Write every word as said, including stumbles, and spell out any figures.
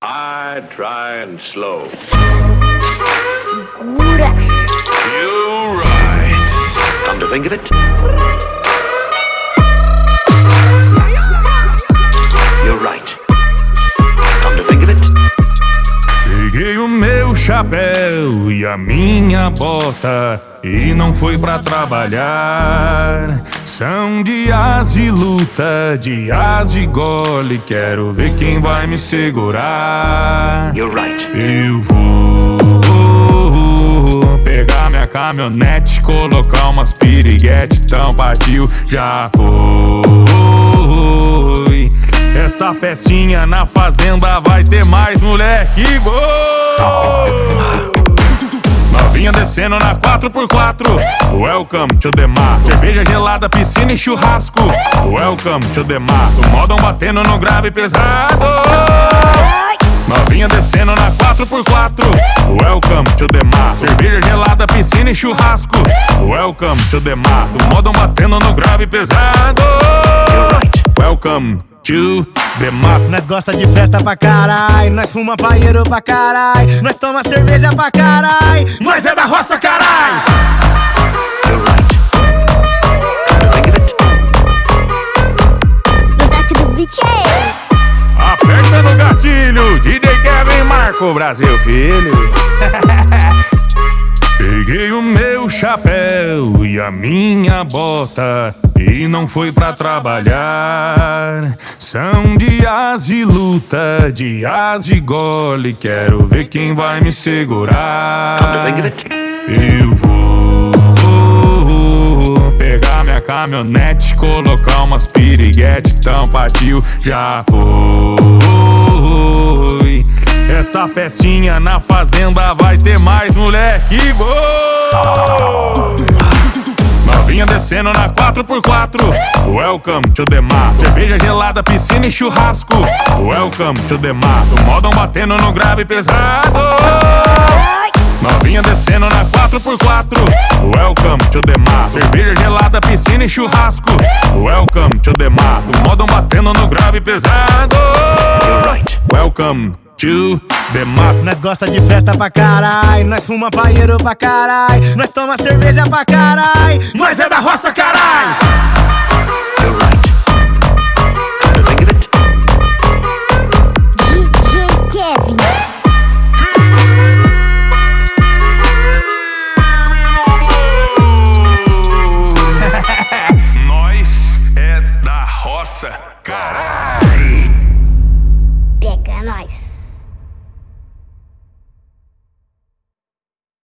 High, dry and slow. Segura. You're right. Come to think of it. You're right. Come to think of it. Peguei o meu chapéu e a minha bota e não fui pra trabalhar. São dias de luta, dias de gole. Quero ver quem vai me segurar. You're right. Eu vou pegar minha caminhonete, colocar umas piriguete, então partiu, já foi. Essa festinha na fazenda vai ter mais moleque, boa! Novinha descendo na quatro por quatro. Welcome to the mar. Cerveja gelada, piscina e churrasco. Welcome to the mar. O modão batendo no grave pesado. Novinha descendo na quatro por quatro. Welcome to the mar. Cerveja gelada, piscina e churrasco. Welcome to the mar. O modão batendo no grave pesado. Welcome to the mar. Nós gosta de festa pra carai, nós fuma paieiro pra carai, nós toma cerveja pra carai, nós é da roça, carai! No toque do beat é. Aperta no gatilho, D J Kevin Marco, Brasil filho. Peguei o meu chapéu e a minha bota e não fui pra trabalhar. São dias de luta, dias de gole. Quero ver quem vai me segurar. Come to think of it. Eu vou pegar minha caminhonete, colocar umas piriguete, então partiu, já foi. Essa festinha na fazenda vai ter mais moleque, boa! Novinha descendo na quatro por quatro. Welcome to the mar. Cerveja gelada, piscina e churrasco. Welcome to the mar. O modão batendo no grave pesado. Novinha descendo na quatro por quatro. Welcome to the mar. Cerveja gelada, piscina e churrasco. Welcome to the mar. O modão batendo no grave pesado. Welcome to the mar. Nós gosta de festa pra carai, nós fuma paieiro pra carai, nós toma cerveja pra carai, nós é da roça, carai! You're right.